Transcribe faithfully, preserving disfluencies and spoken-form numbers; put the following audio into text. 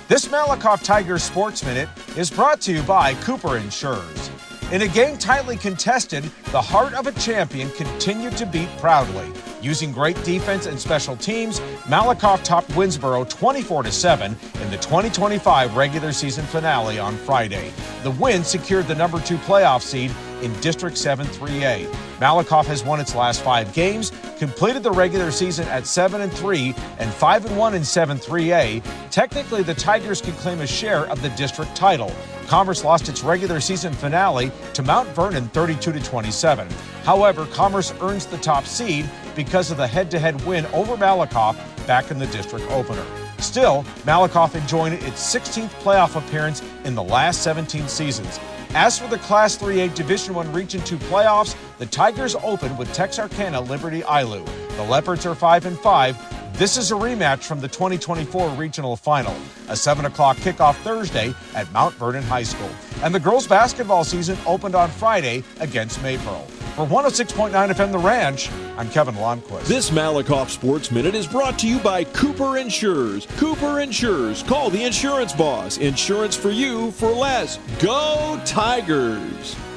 This Malakoff Tigers Sports Minute is brought to you by Cooper Insurers. In a game tightly contested, the heart of a champion continued to beat proudly. Using great defense and special teams, Malakoff topped Winnsboro twenty-four to seven in the twenty twenty-five regular season finale on Friday. The win secured the number two playoff seed in District seven three A. Malakoff has won its last five games, completed the regular season at seven and three and five and one in seven three A. Technically, the Tigers could claim a share of the district title. Commerce lost its regular season finale to Mount Vernon thirty-two to twenty-seven. However, Commerce earns the top seed because of the head-to-head win over Malakoff back in the district opener. Still, Malakoff enjoyed its sixteenth playoff appearance in the last seventeen seasons. As for the Class three A Division one Region two playoffs, the Tigers open with Texarkana Liberty Ilu. The Leopards are five and five. This is a rematch from the twenty twenty-four regional final, a seven o'clock kickoff Thursday at Mount Vernon High School. And the girls' basketball season opened on Friday against Maypearl. For one oh six point nine F M The Ranch, I'm Kevin Lomquist. This Malakoff Sports Minute is brought to you by Cooper Insurers. Cooper Insurers. Call the insurance boss. Insurance for you for less. Go Tigers!